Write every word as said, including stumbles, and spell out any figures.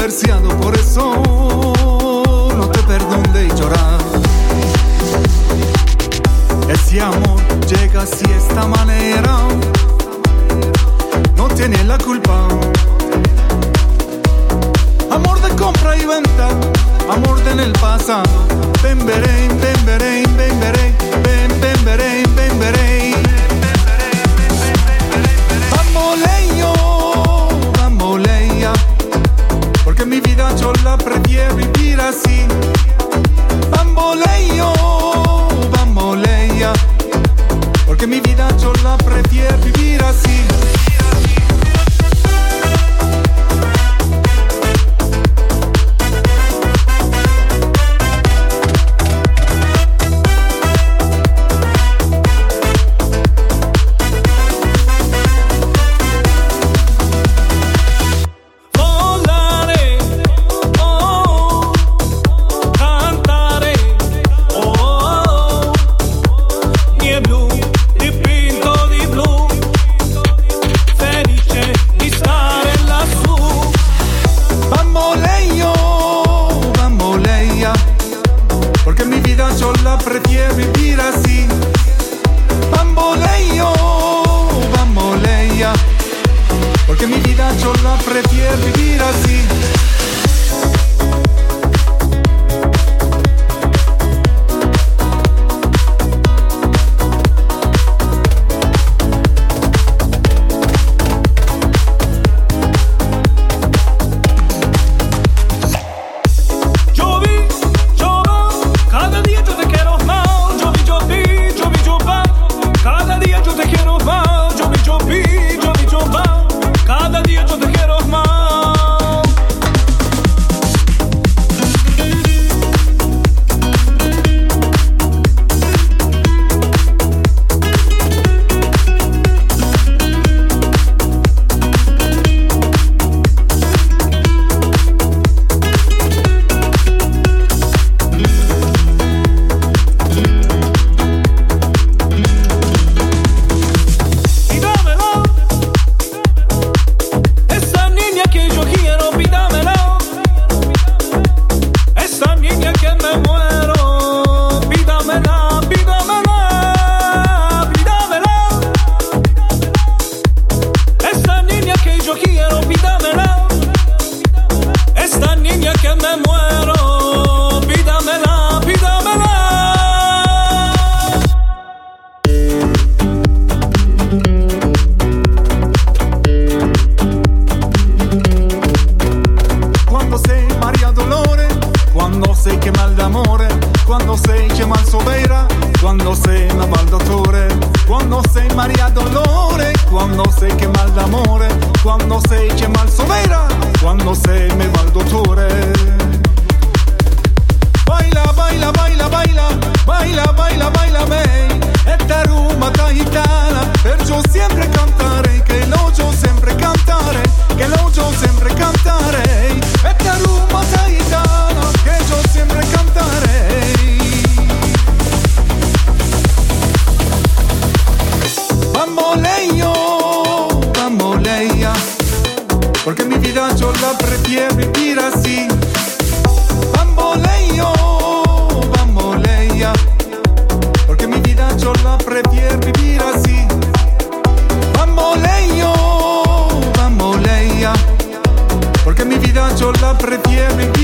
persiano, por eso no te perdón de llorar. Ese amor llega así esta manera, no tiene la culpa. Amor de compra y venta, amor de en el pasado. Ven veré, ven veré, ven veré, ven, ven veré, ven veré. Bamboleño, bamboleña, porque mi vida yo la prefiero vivir así. Bamboleño, bamboleña, porque mi vida yo la prefiero vivir así. Prefiero vivir así. Bamboleño, bamboleña, porque mi vida yo la prefiero vivir así. Quando sei chiama il sovera, quando sei una baldatore, quando sei Maria Dolore, quando sei chiama l'amore, quando sei chiama il sovera, quando sei me baldatore. Baila, baila, baila, baila, baila, baila, baila, me, esta rumba gitana, perciò sempre cantare, che l'odio sempre cantare, che l'odio sempre cantare, esta rumba gitana, che io sempre cantare. Bamboleño, bamboleña, porque mi vida yo la prefiero vivir así. Bamboleño, bamboleña, porque mi vida yo la prefiero vivir así. Bamboleño, bamboleña, porque mi vida yo la prefiero vivir